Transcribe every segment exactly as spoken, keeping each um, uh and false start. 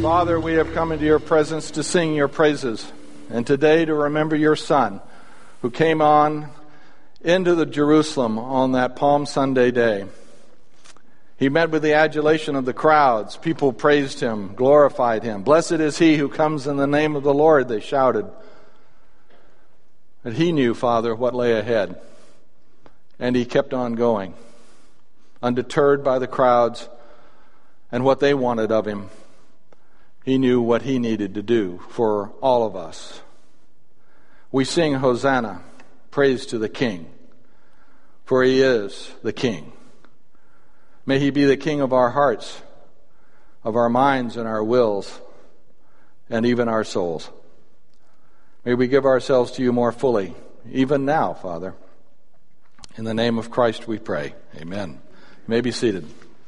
Father, we have come into your presence to sing your praises, and today to remember your Son, who came on into the Jerusalem on that Palm Sunday day. He met with the adulation of the crowds. People praised him, glorified him. Blessed is he who comes in the name of the Lord, they shouted. But he knew, Father, what lay ahead, and he kept on going, undeterred by the crowds and what they wanted of him. He knew what he needed to do for all of us. We sing Hosanna, praise to the King, for he is the King. May he be the King of our hearts, of our minds and our wills, and even our souls. May we give ourselves to you more fully, even now, Father. In the name of Christ we pray. Amen. You may be seated.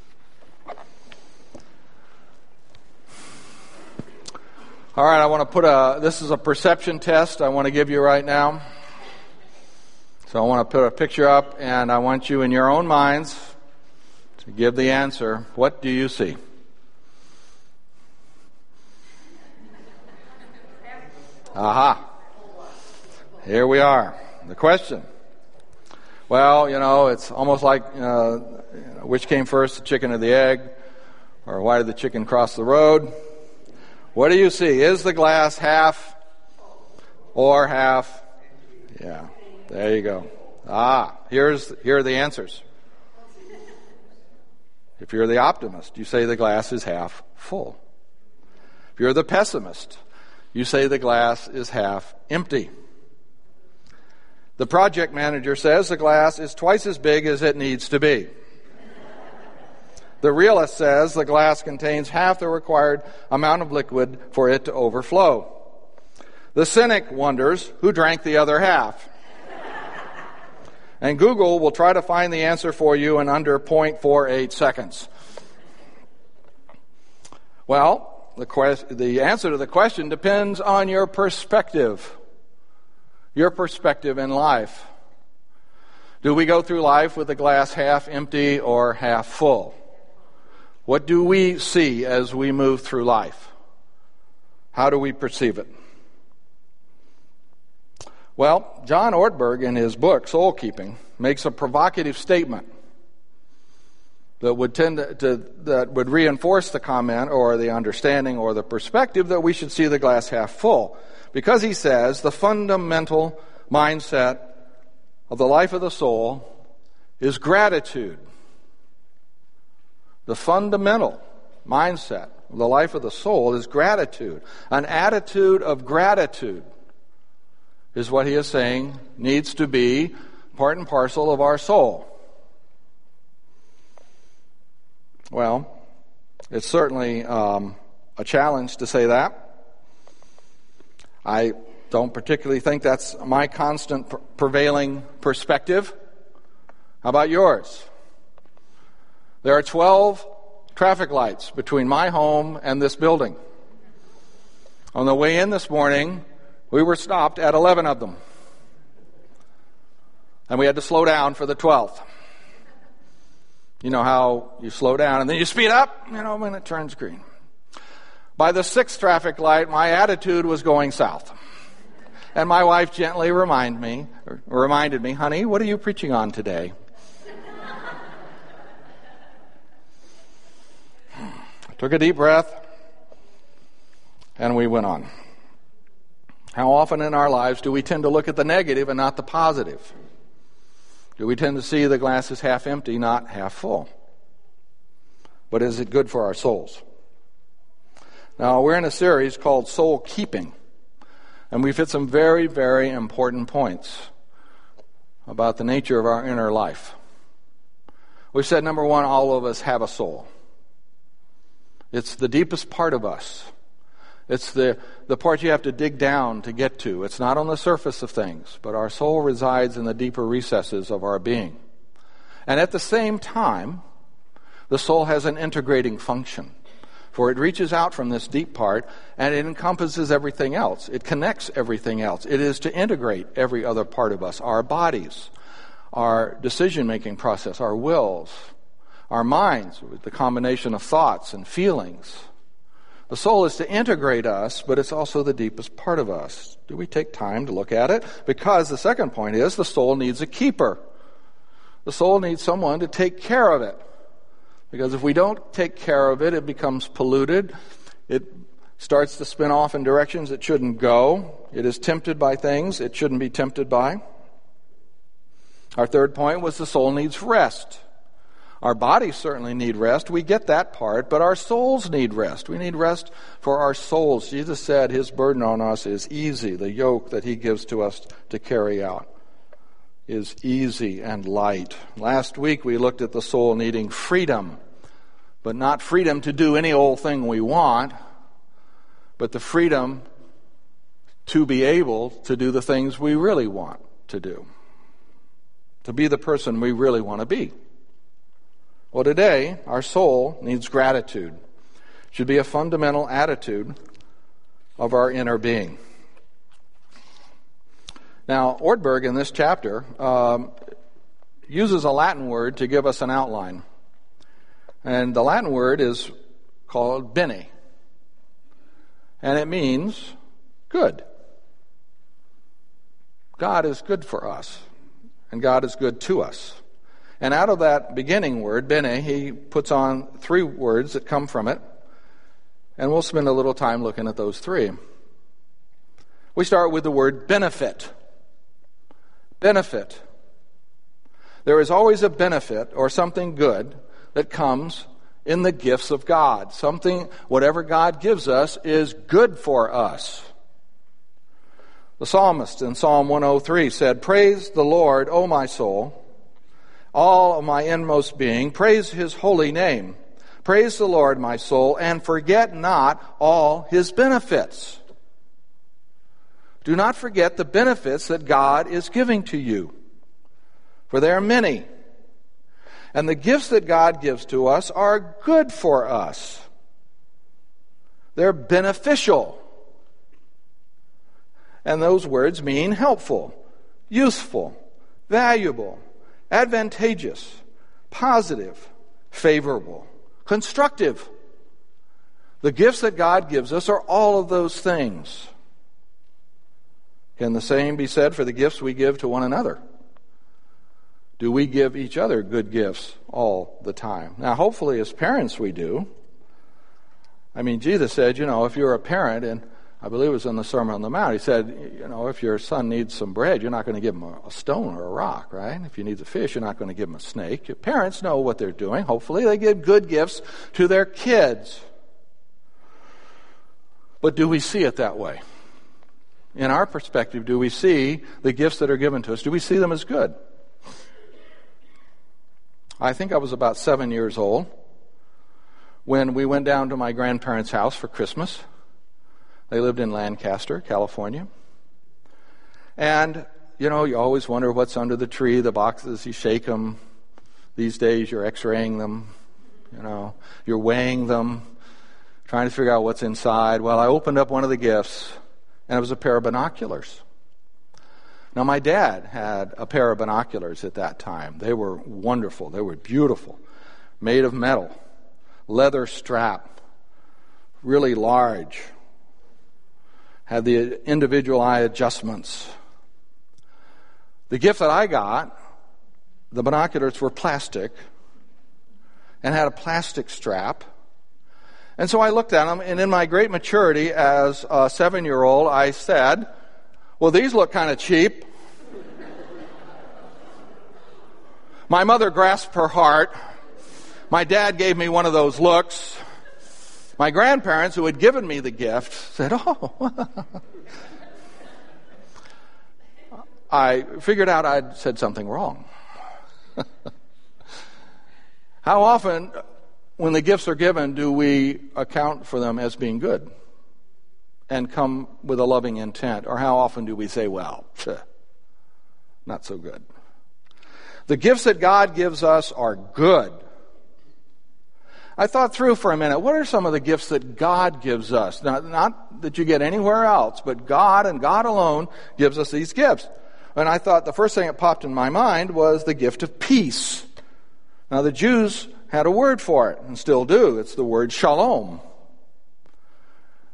All right, I want to put a, this is a perception test I want to give you right now. So I want to put a picture up, and I want you in your own minds to give the answer. What do you see? Aha. Here we are. The question. Well, you know, it's almost like, uh, which came first, the chicken or the egg? Or why did the chicken cross the road? What do you see? Is the glass half or half? Yeah, there you go. Ah, here's here are the answers. If you're the optimist, you say the glass is half full. If you're the pessimist, you say the glass is half empty. The project manager says the glass is twice as big as it needs to be. The realist says the glass contains half the required amount of liquid for it to overflow. The cynic wonders who drank the other half. And Google will try to find the answer for you in under zero point four eight seconds. Well, the, quest- the answer to the question depends on your perspective. Your perspective in life. Do we go through life with the glass half empty or half full? What do we see as we move through life? How do we perceive it? Well, John Ortberg, in his book, Soul Keeping, makes a provocative statement that would tend to, to that would reinforce the comment or the understanding or the perspective that we should see the glass half full. Because he says the fundamental mindset of the life of the soul is gratitude. The fundamental mindset of the life of the soul is gratitude. An attitude of gratitude is what he is saying needs to be part and parcel of our soul. Well, it's certainly um, a challenge to say that. I don't particularly think that's my constant pr- prevailing perspective. How about yours? There are twelve traffic lights between my home and this building. On the way in this morning, we were stopped at eleven of them. And we had to slow down for the twelfth. You know how you slow down and then you speed up, you know, when it turns green. By the sixth traffic light, my attitude was going south. And my wife gently reminded me, reminded me, honey, what are you preaching on today? Took a deep breath, and we went on. How often in our lives do we tend to look at the negative and not the positive? Do we tend to see the glass is half empty, not half full? But is it good for our souls? Now, we're in a series called Soul Keeping, and we've hit some very, very important points about the nature of our inner life. We've said, number one, all of us have a soul. It's the deepest part of us. It's the, the part you have to dig down to get to. It's not on the surface of things, but our soul resides in the deeper recesses of our being. And at the same time, the soul has an integrating function, for it reaches out from this deep part and it encompasses everything else. It connects everything else. It is to integrate every other part of us, our bodies, our decision-making process, our wills, our minds, with the combination of thoughts and feelings. The soul is to integrate us, but it's also the deepest part of us. Do we take time to look at it? Because the second point is the soul needs a keeper. The soul needs someone to take care of it. Because if we don't take care of it, it becomes polluted. It starts to spin off in directions it shouldn't go. It is tempted by things it shouldn't be tempted by. Our third point was the soul needs rest. Our bodies certainly need rest. We get that part, but our souls need rest. We need rest for our souls. Jesus said his burden on us is easy. The yoke that he gives to us to carry out is easy and light. Last week we looked at the soul needing freedom, but not freedom to do any old thing we want, but the freedom to be able to do the things we really want to do, to be the person we really want to be. Well, today, our soul needs gratitude. It should be a fundamental attitude of our inner being. Now, Ortberg in this chapter um, uses a Latin word to give us an outline. And the Latin word is called bene. And it means good. God is good for us. And God is good to us. And out of that beginning word, bene, he puts on three words that come from it. And we'll spend a little time looking at those three. We start with the word benefit. Benefit. There is always a benefit or something good that comes in the gifts of God. Something, whatever God gives us, is good for us. The psalmist in Psalm one oh three said, "Praise the Lord, O my soul, all of my inmost being, praise his holy name. Praise the Lord, my soul, and forget not all his benefits." Do not forget the benefits that God is giving to you, for there are many. And the gifts that God gives to us are good for us. They're beneficial. And those words mean helpful, useful, valuable, advantageous, positive, favorable, constructive. The gifts that God gives us are all of those things. Can the same be said for the gifts we give to one another? Do we give each other good gifts all the time? Now, hopefully as parents we do. I mean, Jesus said, you know, if you're a parent, and I believe it was in the Sermon on the Mount, he said, you know, if your son needs some bread, you're not going to give him a stone or a rock, right? If he needs a fish, you're not going to give him a snake. Your parents know what they're doing. Hopefully they give good gifts to their kids. But do we see it that way? In our perspective, do we see the gifts that are given to us? Do we see them as good? I think I was about seven years old when we went down to my grandparents' house for Christmas. They lived in Lancaster, California. And, you know, you always wonder what's under the tree, the boxes, you shake them. These days you're x-raying them, you know, you're weighing them, trying to figure out what's inside. Well, I opened up one of the gifts, and it was a pair of binoculars. Now, my dad had a pair of binoculars at that time. They were wonderful. They were beautiful, made of metal, leather strap, really large, had the individual eye adjustments. The gift that I got, the binoculars were plastic and had a plastic strap. And so I looked at them, and in my great maturity as a seven-year-old, I said, well, these look kind of cheap. My mother grasped her heart. My dad gave me one of those looks. My grandparents, who had given me the gift, said, oh. I figured out I'd said something wrong. How often, when the gifts are given, do we account for them as being good and come with a loving intent? Or how often do we say, well, not so good? The gifts that God gives us are good. I thought through for a minute, what are some of the gifts that God gives us? Not, not that you get anywhere else, but God and God alone gives us these gifts. And I thought the first thing that popped in my mind was the gift of peace. Now, the Jews had a word for it, and still do. It's the word shalom.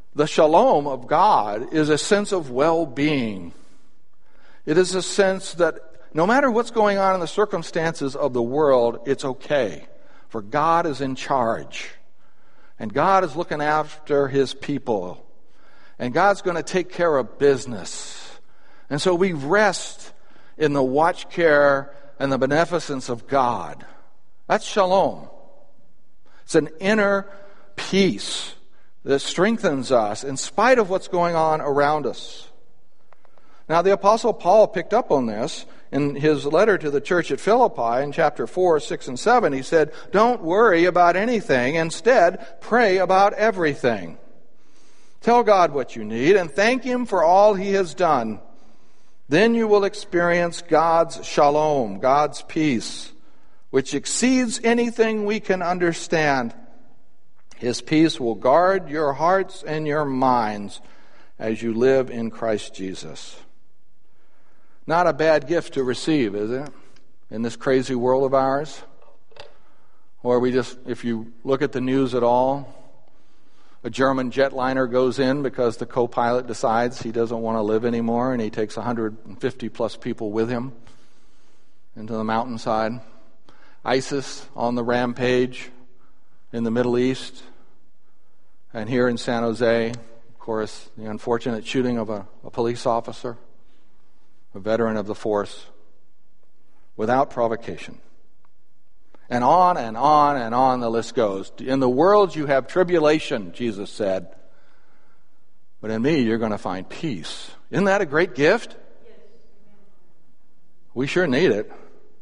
The shalom of God is a sense of well-being. It is a sense that no matter what's going on in the circumstances of the world, it's okay. For God is in charge. And God is looking after his people. And God's going to take care of business. And so we rest in the watch care and the beneficence of God. That's shalom. It's an inner peace that strengthens us in spite of what's going on around us. Now, the Apostle Paul picked up on this in his letter to the church at Philippi in chapter four, six, and seven. He said, "Don't worry about anything. Instead, pray about everything. Tell God what you need and thank him for all he has done. Then you will experience God's shalom, God's peace, which exceeds anything we can understand. His peace will guard your hearts and your minds as you live in Christ Jesus." Not a bad gift to receive, is it? In this crazy world of ours? Or we just, if you look at the news at all, a German jetliner goes in because the co-pilot decides he doesn't want to live anymore, and he takes one hundred fifty plus people with him into the mountainside. ISIS on the rampage in the Middle East. And here in San Jose, of course, the unfortunate shooting of a, a police officer, a veteran of the force, without provocation. And on and on and on the list goes. In the world you have tribulation, Jesus said. But in me you're going to find peace. Isn't that a great gift? Yes. We sure need it.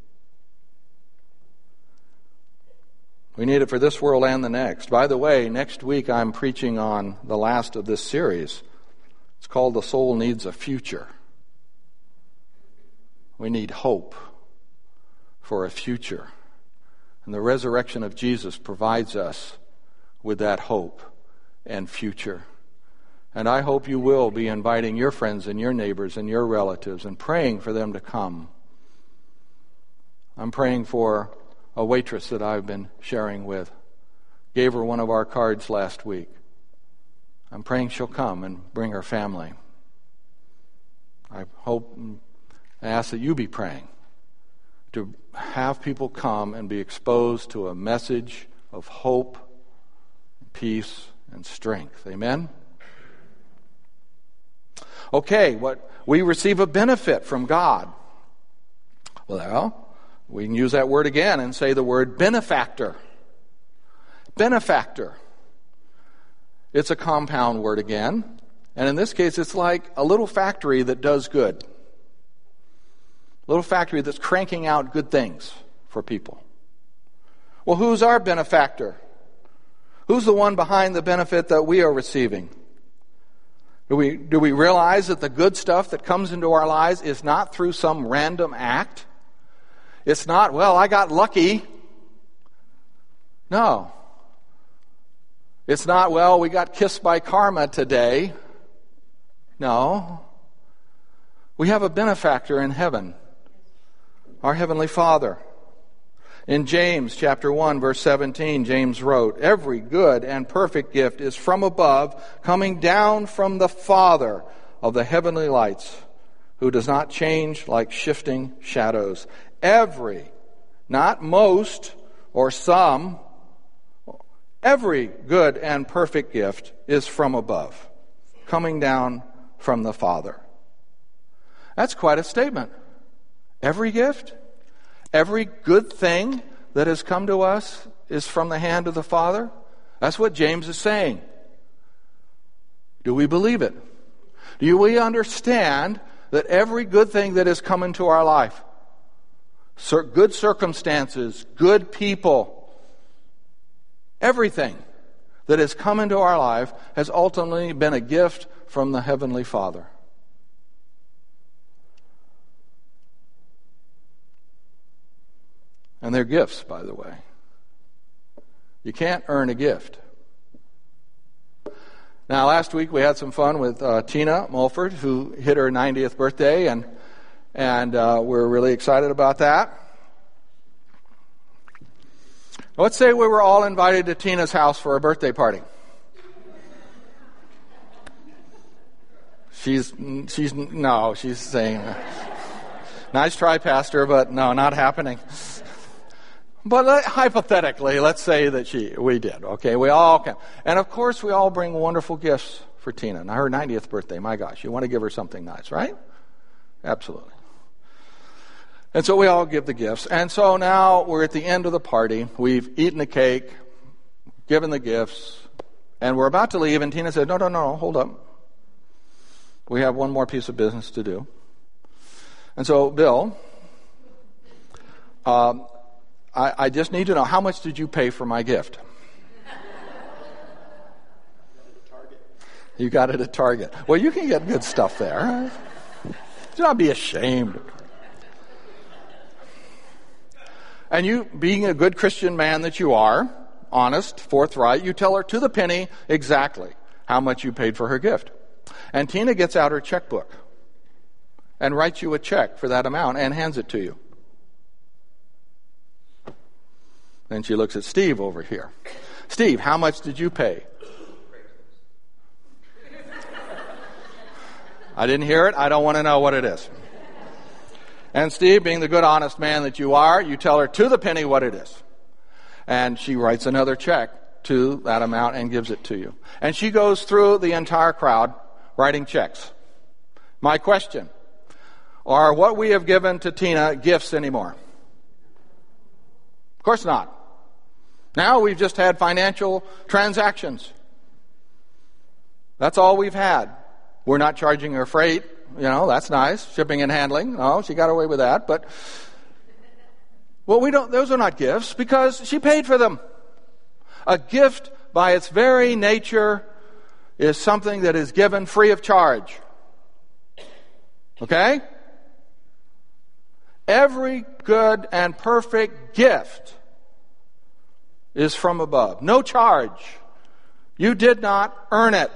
We need it for this world and the next. By the way, next week I'm preaching on the last of this series. It's called The Soul Needs a Future. We need hope for a future. And the resurrection of Jesus provides us with that hope and future. And I hope you will be inviting your friends and your neighbors and your relatives and praying for them to come. I'm praying for a waitress that I've been sharing with. Gave her one of our cards last week. I'm praying she'll come and bring her family. I hope and ask that you be praying to have people come and be exposed to a message of hope, peace, and strength. Amen? Okay, what we receive a benefit from God. Well, we can use that word again and say the word benefactor. Benefactor. It's a compound word again. And in this case, it's like a little factory that does good. A little factory that's cranking out good things for people. Well, who's our benefactor? Who's the one behind the benefit that we are receiving? Do we, do we realize that the good stuff that comes into our lives is not through some random act? It's not, well, I got lucky. No. It's not, well, we got kissed by karma today. No. We have a benefactor in heaven. Our Heavenly Father. In James chapter one, verse seventeen, James wrote, "Every good and perfect gift is from above, coming down from the Father of the heavenly lights, who does not change like shifting shadows." Every, not most or some, every good and perfect gift is from above, coming down from the Father. That's quite a statement. Every gift, every good thing that has come to us is from the hand of the Father. That's what James is saying. Do we believe it? Do we understand that every good thing that has come into our life, good circumstances, good people, everything that has come into our life has ultimately been a gift from the Heavenly Father? And they're gifts, by the way. You can't earn a gift. Now, last week we had some fun with uh, Tina Mulford, who hit her ninetieth birthday, and and uh, we're really excited about that. Let's say we were all invited to Tina's house for a birthday party. She's, she's, no, she's saying, nice try, Pastor, but no, not happening. But let, hypothetically, let's say that she, we did, okay? We all can. And of course, we all bring wonderful gifts for Tina. Now, her ninetieth birthday, my gosh, you want to give her something nice, right? Absolutely. And so we all give the gifts. And so now we're at the end of the party. We've eaten the cake, given the gifts, and we're about to leave, and Tina said, no, no, no, hold up. We have one more piece of business to do. And so, Bill, um, I, I just need to know, how much did you pay for my gift? You got it at Target. Well, you can get good stuff there. Do not be ashamed. And you, being a good Christian man that you are, honest, forthright, you tell her to the penny exactly how much you paid for her gift. And Tina gets out her checkbook and writes you a check for that amount and hands it to you. Then she looks at Steve over here. Steve, how much did you pay? I didn't hear it. I don't want to know what it is. And Steve, being the good, honest man that you are, you tell her to the penny what it is. And she writes another check to that amount and gives it to you. And she goes through the entire crowd writing checks. My question, are what we have given to Tina gifts anymore? Of course not. Now we've just had financial transactions. That's all we've had. We're not charging her freight. You know, that's nice. Shipping and handling. No, she got away with that. But, well, we don't, those are not gifts because she paid for them. A gift by its very nature is something that is given free of charge. Okay? Every good and perfect gift is from above. No charge. You did not earn it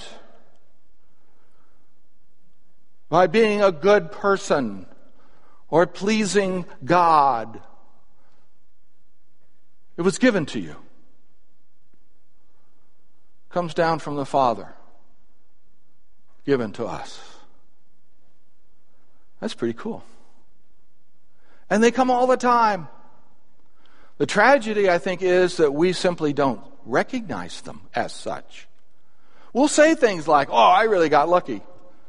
by being a good person or pleasing God. It was given to you. Comes down from the Father. Given to us. That's pretty cool. And they come all the time. The tragedy, I think, is that we simply don't recognize them as such. We'll say things like, oh, I really got lucky.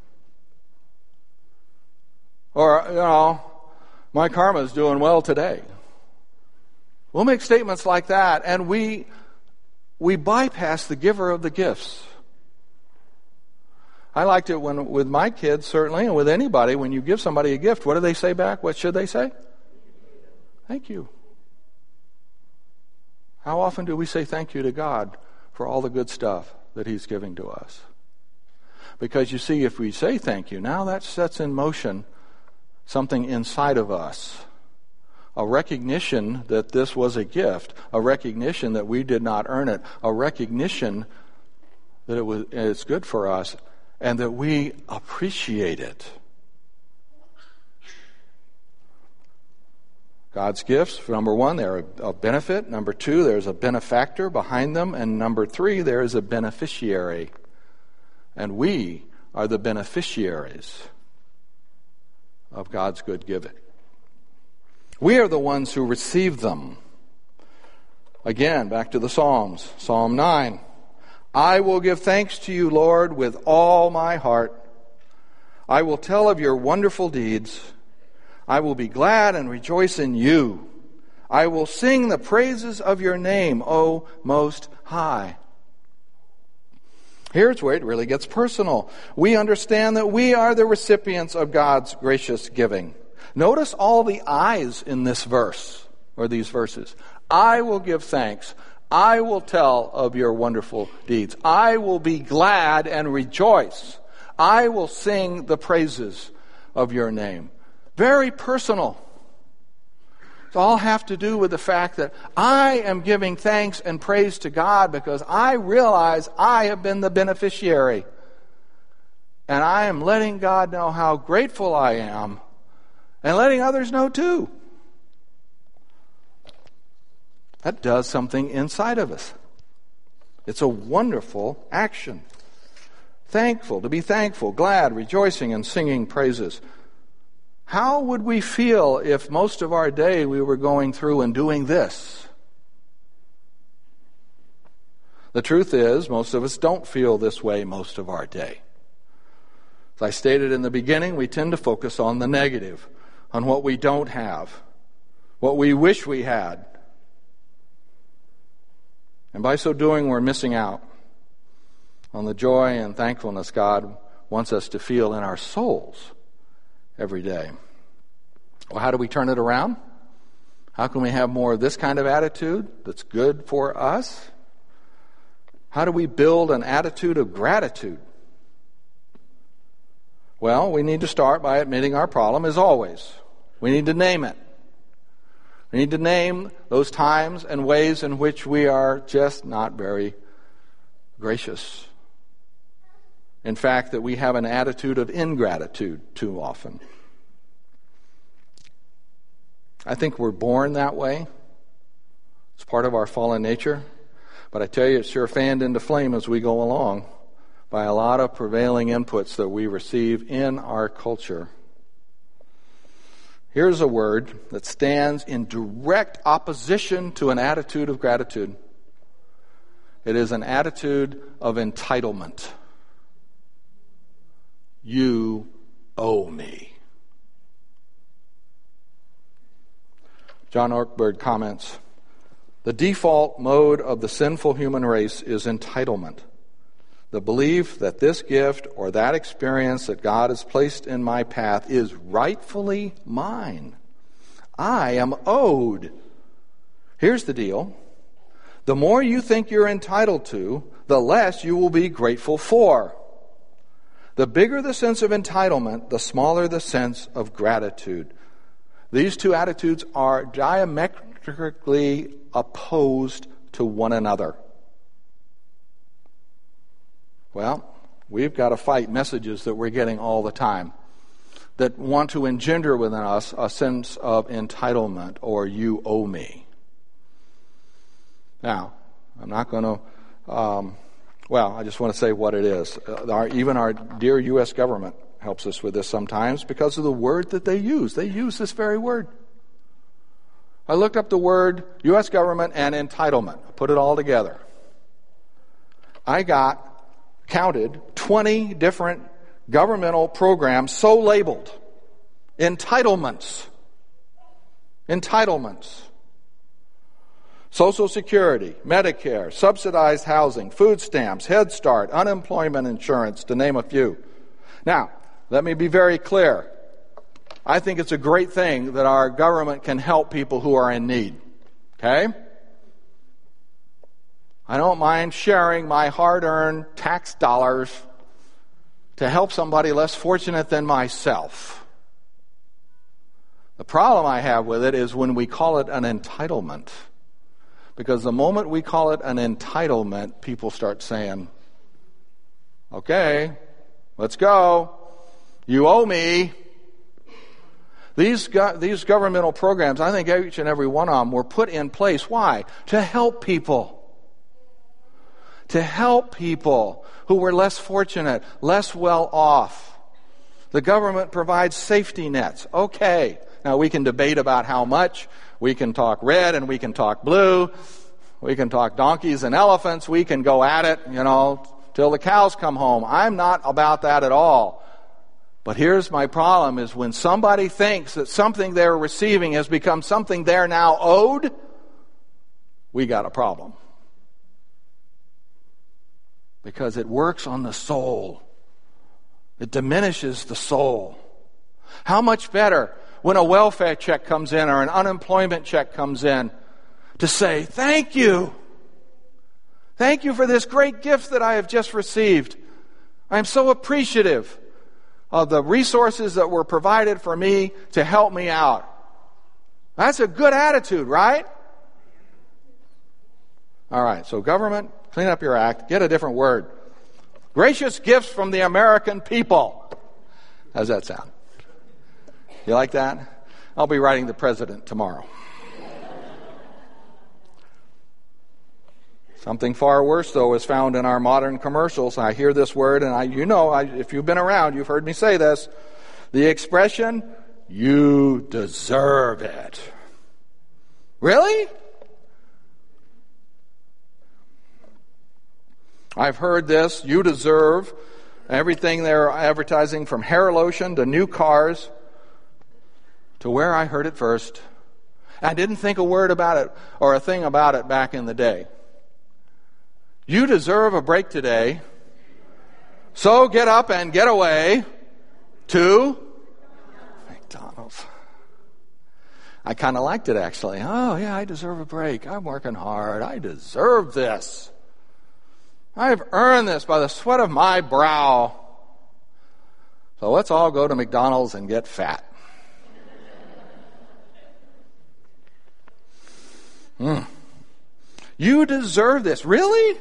Or, you know, my karma's doing well today. We'll make statements like that, and we we bypass the giver of the gifts. I liked it when with my kids, certainly, and with anybody, when you give somebody a gift, what do they say back? What should they say? Thank you. How often do we say thank you to God for all the good stuff that He's giving to us? Because you see, if we say thank you, now that sets in motion something inside of us. A recognition that this was a gift. A recognition that we did not earn it. A recognition that it was it's good for us and that we appreciate it. God's gifts, number one, they're a benefit. Number two, there's a benefactor behind them. And number three, there is a beneficiary. And we are the beneficiaries of God's good giving. We are the ones who receive them. Again, back to the Psalms. Psalm nine. I will give thanks to you, Lord, with all my heart. I will tell of your wonderful deeds. I will be glad and rejoice in you. I will sing the praises of your name, O Most High. Here's where it really gets personal. We understand that we are the recipients of God's gracious giving. Notice all the I's in this verse, or these verses. I will give thanks. I will tell of your wonderful deeds. I will be glad and rejoice. I will sing the praises of your name. Very personal. It's all have to do with the fact that I am giving thanks and praise to God because I realize I have been the beneficiary. And I am letting God know how grateful I am and letting others know too. That does something inside of us. It's a wonderful action. Thankful, to be thankful, glad, rejoicing, and singing praises. How would we feel if most of our day we were going through and doing this? The truth is, most of us don't feel this way most of our day. As I stated in the beginning, we tend to focus on the negative, on what we don't have, what we wish we had. And by so doing, we're missing out on the joy and thankfulness God wants us to feel in our souls every day. Well, how do we turn it around? How can we have more of this kind of attitude that's good for us? How do we build an attitude of gratitude? Well, we need to start by admitting our problem, as always. We need to name it. We need to name those times and ways in which we are just not very gracious. In fact, that we have an attitude of ingratitude too often. I think we're born that way. It's part of our fallen nature. But I tell you, it's sure fanned into flame as we go along by a lot of prevailing inputs that we receive in our culture. Here's a word that stands in direct opposition to an attitude of gratitude. It is an attitude of entitlement. You owe me. John Ortberg comments, the default mode of the sinful human race is entitlement. The belief that this gift or that experience that God has placed in my path is rightfully mine. I am owed. Here's the deal. The more you think you're entitled to, the less you will be grateful for. The bigger the sense of entitlement, the smaller the sense of gratitude. These two attitudes are diametrically opposed to one another. Well, we've got to fight messages that we're getting all the time that want to engender within us a sense of entitlement or you owe me. Now, I'm not going to, um, well, I just want to say what it is. Uh, our, even our dear U S government helps us with this sometimes because of the word that they use. They use this very word. I looked up the word U S government and entitlement. I put it all together. I got, counted, twenty different governmental programs so labeled. Entitlements. Entitlements. Social Security, Medicare, subsidized housing, food stamps, Head Start, unemployment insurance, to name a few. Now, let me be very clear. I think it's a great thing that our government can help people who are in need. Okay? I don't mind sharing my hard-earned tax dollars to help somebody less fortunate than myself. The problem I have with it is when we call it an entitlement. Because the moment we call it an entitlement, people start saying, okay, let's go. You owe me. These, go- these governmental programs, I think each and every one of them were put in place. Why? To help people. To help people who were less fortunate, less well off. The government provides safety nets. Okay. Now we can debate about how much. We can talk red and we can talk blue. We can talk donkeys and elephants. We can go at it, you know, till the cows come home. I'm not about that at all. But here's my problem is when somebody thinks that something they're receiving has become something they're now owed, we got a problem. Because it works on the soul. It diminishes the soul. How much better when a welfare check comes in or an unemployment check comes in to say, thank you. Thank you for this great gift that I have just received. I am so appreciative of the resources that were provided for me to help me out. That's a good attitude, right? All right, so government, clean up your act, get a different word. Gracious gifts from the American people. How's that sound? You like that? I'll be writing the president tomorrow. Something far worse, though, is found in our modern commercials. I hear this word, and I, you know, I, if you've been around, you've heard me say this. The expression, "You deserve it." Really? I've heard this, "You deserve," everything they're advertising from hair lotion to new cars to where I heard it first. I didn't think a word about it or a thing about it back in the day. You deserve a break today, so get up and get away to McDonald's. I kind of liked it, actually. Oh, yeah, I deserve a break. I'm working hard. I deserve this. I've earned this by the sweat of my brow. So let's all go to McDonald's and get fat. Mm. You deserve this. Really?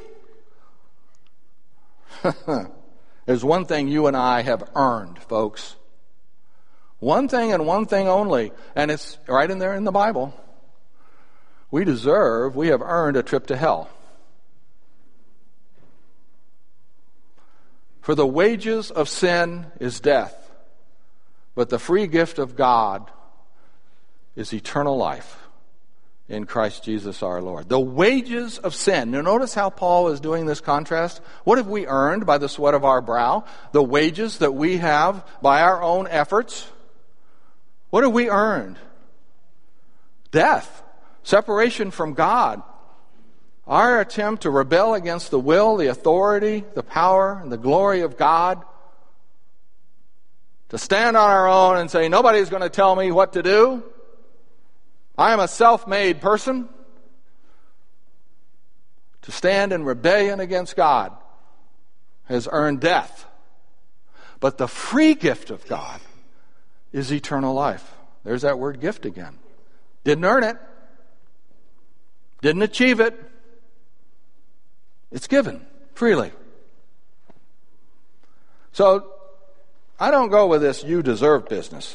There's one thing you and I have earned, folks. One thing and one thing only. And it's right in there in the Bible. We deserve, we have earned a trip to hell. For the wages of sin is death, but the free gift of God is eternal life in Christ Jesus our Lord. The wages of sin. Now notice how Paul is doing this contrast. What have we earned by the sweat of our brow? The wages that we have by our own efforts. What have we earned? Death. Separation from God. Our attempt to rebel against the will, the authority, the power, and the glory of God. To stand on our own and say, nobody's going to tell me what to do. I am a self-made person. To stand in rebellion against God has earned death. But the free gift of God is eternal life. There's that word gift again. Didn't earn it. Didn't achieve it. It's given freely. So, I don't go with this "you deserve" business.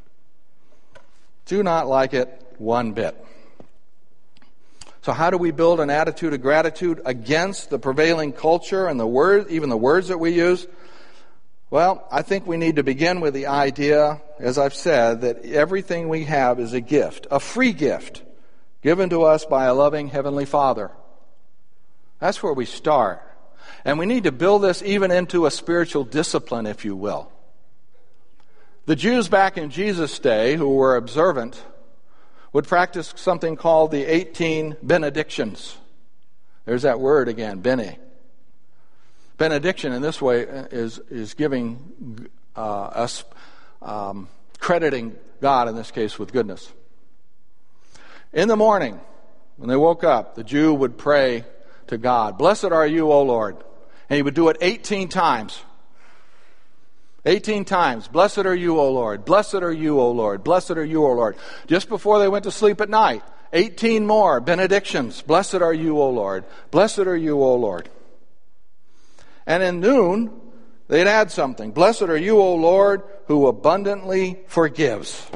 Do not like it one bit. So how do we build an attitude of gratitude against the prevailing culture and the word, even the words that we use? Well, I think we need to begin with the idea, as I've said, that everything we have is a gift, a free gift, given to us by a loving Heavenly Father. That's where we start. And we need to build this even into a spiritual discipline, if you will. The Jews back in Jesus' day, who were observant, would practice something called the eighteen benedictions. There's that word again, bene. Benediction in this way is, is giving uh, us, um, crediting God in this case with goodness. In the morning, when they woke up, the Jew would pray to God, "Blessed are you, O Lord." And he would do it eighteen times. eighteen times. "Blessed are you, O Lord. Blessed are you, O Lord. Blessed are you, O Lord." Just before they went to sleep at night, eighteen more benedictions. "Blessed are you, O Lord. Blessed are you, O Lord." And in noon, they'd add something. "Blessed are you, O Lord, who abundantly forgives."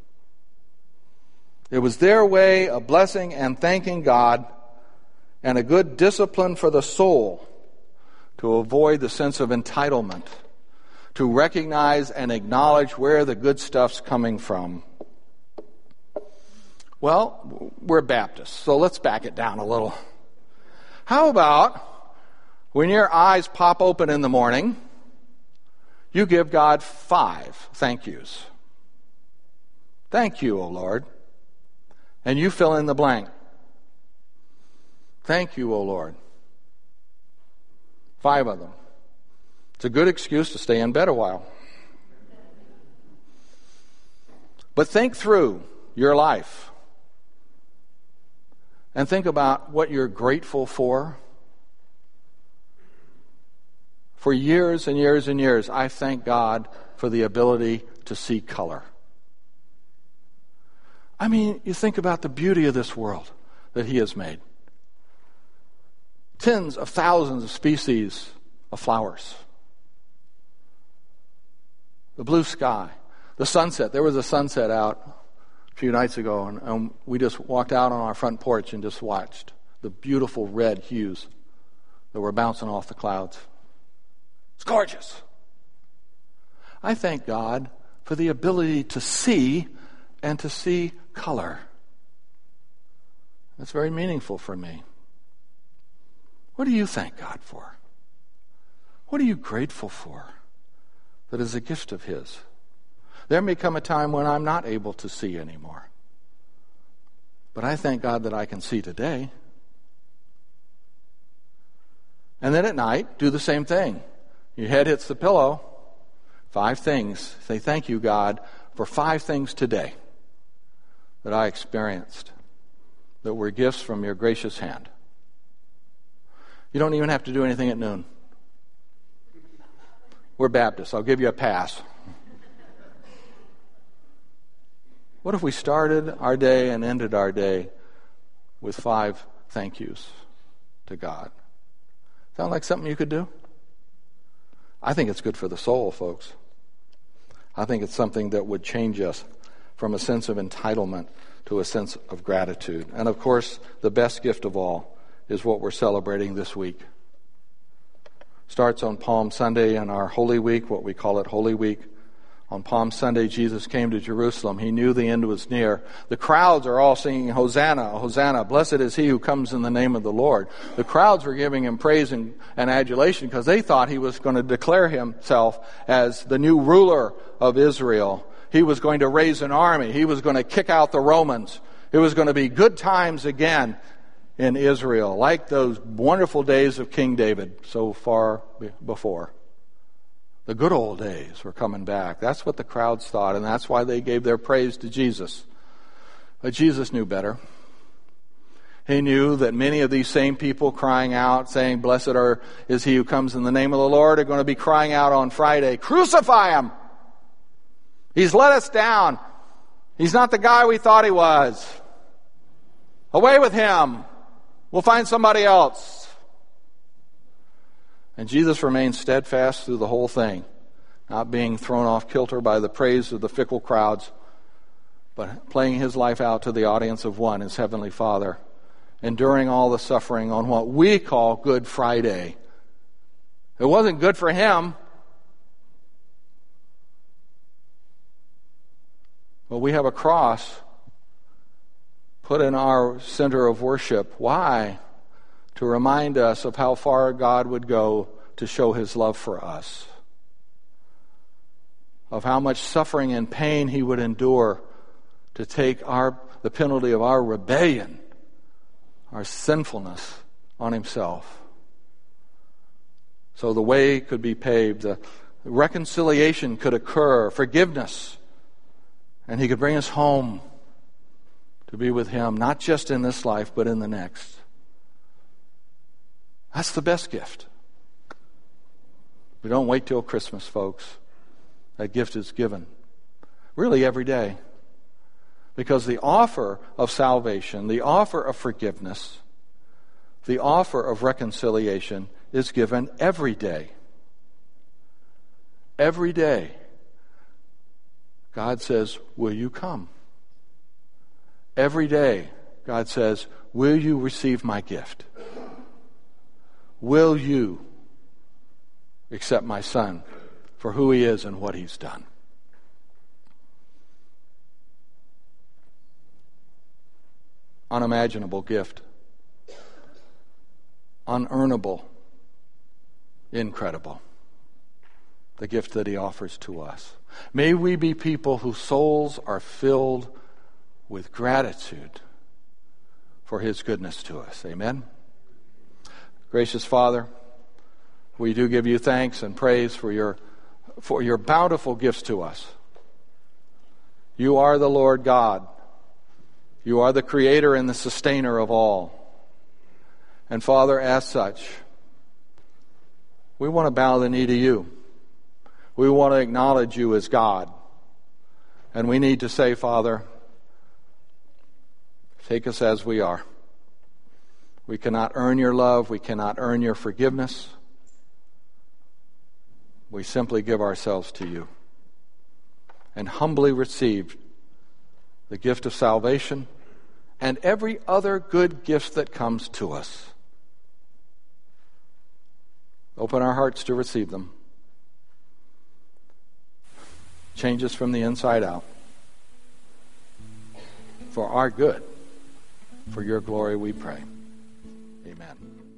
It was their way of blessing and thanking God, and a good discipline for the soul to avoid the sense of entitlement, to recognize and acknowledge where the good stuff's coming from. Well, we're Baptists, so let's back it down a little. How about when your eyes pop open in the morning, you give God five thank yous. "Thank you, O Lord." And you fill in the blank. "Thank you, O Lord." Five of them. It's a good excuse to stay in bed a while. But think through your life and think about what you're grateful for. For years and years and years, I thank God for the ability to see color. I mean, you think about the beauty of this world that He has made. Tens of thousands of species of flowers. The blue sky. The sunset. There was a sunset out a few nights ago, and um, we just walked out on our front porch and just watched the beautiful red hues that were bouncing off the clouds. It's gorgeous. I thank God for the ability to see and to see color. That's very meaningful for me. What do you thank God for? What are you grateful for that is a gift of His? There may come a time when I'm not able to see anymore. But I thank God that I can see today. And then at night, do the same thing. Your head hits the pillow. Five things. Say, thank you, God, for five things today that I experienced that were gifts from your gracious hand. You don't even have to do anything at noon. We're Baptists. I'll give you a pass. What if we started our day and ended our day with five thank yous to God? Sound like something you could do? I think it's good for the soul, folks. I think it's something that would change us from a sense of entitlement to a sense of gratitude. And of course, the best gift of all is what we're celebrating this week. Starts on Palm Sunday in our Holy Week, what we call it Holy Week. On Palm Sunday, Jesus came to Jerusalem. He knew the end was near. The crowds are all singing, Hosanna, Hosanna, blessed is he who comes in the name of the Lord. The crowds were giving him praise and, and adulation because they thought he was going to declare himself as the new ruler of Israel. He was going to raise an army. He was going to kick out the Romans. It was going to be good times again in Israel, like those wonderful days of King David so far before. The good old days were coming back. That's what the crowds thought, and that's why they gave their praise to Jesus. But Jesus knew better. He knew that many of these same people crying out, saying, blessed are, is he who comes in the name of the Lord, are going to be crying out on Friday, crucify him! He's let us down. He's not the guy we thought he was. Away with him. We'll find somebody else. And Jesus remained steadfast through the whole thing, not being thrown off kilter by the praise of the fickle crowds, but playing his life out to the audience of one, his heavenly Father, enduring all the suffering on what we call Good Friday. It wasn't good for him, but we have a cross put in our center of worship. Why? To remind us of how far God would go to show his love for us, of how much suffering and pain he would endure to take our the penalty of our rebellion, our sinfulness on himself. So the way could be paved, the reconciliation could occur, forgiveness, and he could bring us home to be with him, not just in this life, but in the next. That's the best gift. We don't wait till Christmas, folks. That gift is given really every day. Because the offer of salvation, the offer of forgiveness, the offer of reconciliation is given every day. Every day. God says, will you come? Every day, God says, will you receive my gift? Will you accept my son for who he is and what he's done? Unimaginable gift. Unearnable. Incredible. The gift that he offers to us. May we be people whose souls are filled with gratitude for his goodness to us. Amen? Gracious Father, we do give you thanks and praise for your for your bountiful gifts to us. You are the Lord God. You are the creator and the sustainer of all. And Father, as such, we want to bow the knee to you. We want to acknowledge you as God. And we need to say, Father, take us as we are. We cannot earn your love. We cannot earn your forgiveness. We simply give ourselves to you and humbly receive the gift of salvation and every other good gift that comes to us. Open our hearts to receive them. Change us from the inside out. For our good, for your glory we pray. Amen.